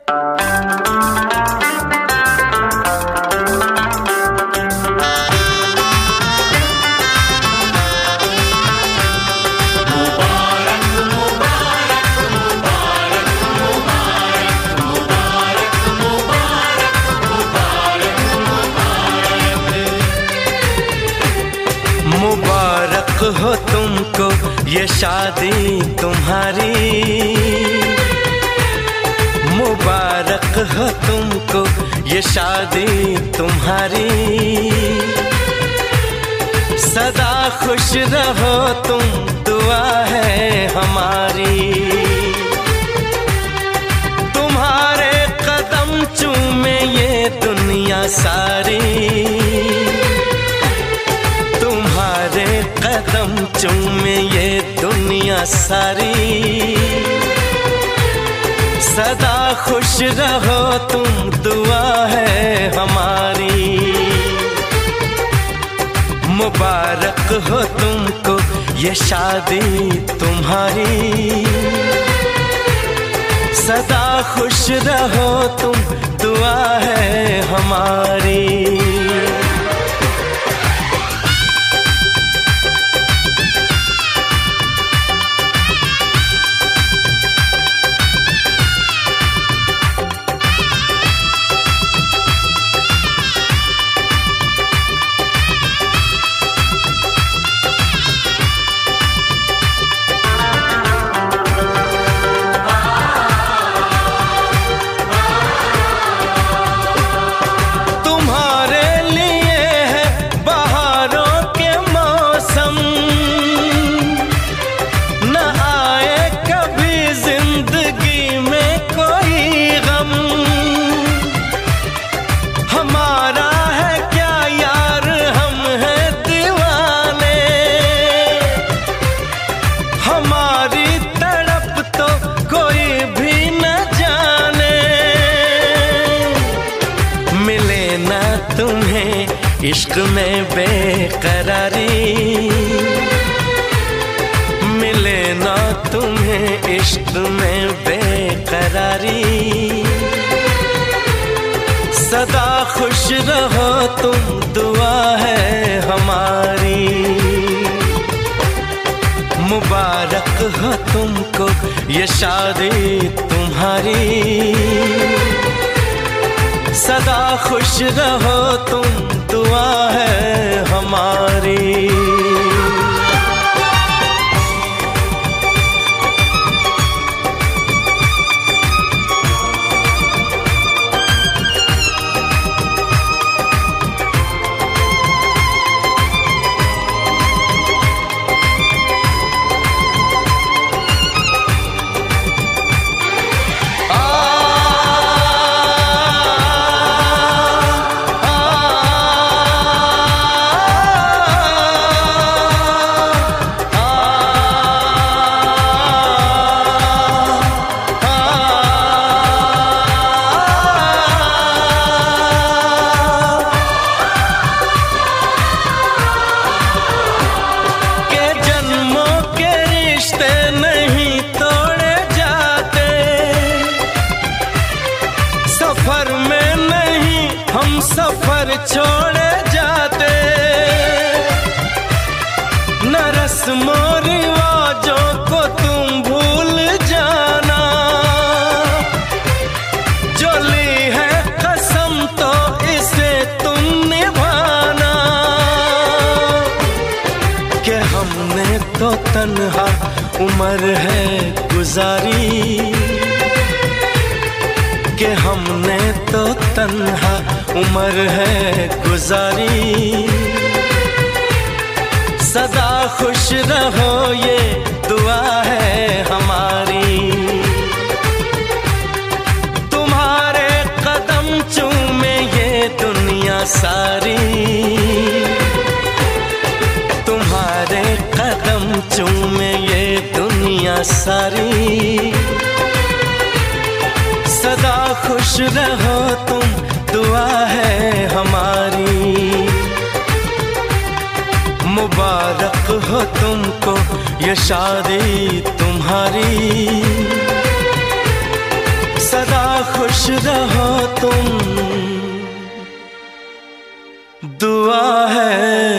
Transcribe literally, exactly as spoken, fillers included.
मुबारक हो तुमको ये शादी तुम्हारी, मुबारक हो तुमको ये शादी तुम्हारी। सदा खुश रहो तुम, दुआ है हमारी। तुम्हारे कदम चूमे ये दुनिया सारी, तुम्हारे कदम चूमे ये दुनिया सारी। सदा खुश रहो तुम, दुआ है हमारी। मुबारक हो तुमको ये शादी तुम्हारी, सदा खुश रहो तुम, दुआ है हमारी। तुम्हें इश्क में बेकरारी, मिले ना तुम्हें इश्क में बेकरारी। सदा खुश रहो तुम, दुआ है हमारी। मुबारक हो तुमको ये शादी तुम्हारी, सदा खुश रहो तुम, दुआ है हमारी। सफर में नहीं हम सफर छोड़े जाते, न रस्मों रिवाजों को तुम भूल जाना। जो ली है कसम तो इसे तुम निभाना, कि हमने तो तन्हा उम्र है गुजारी, कि हमने तो तन्हा उम्र है गुजारी। सदा खुश रहो ये दुआ है हमारी। तुम्हारे कदम चूमे ये दुनिया सारी, तुम्हारे कदम चूमे ये दुनिया सारी। सदा खुश रहो तुम, दुआ है हमारी। मुबारक हो तुमको ये शादी तुम्हारी, सदा खुश रहो तुम, दुआ है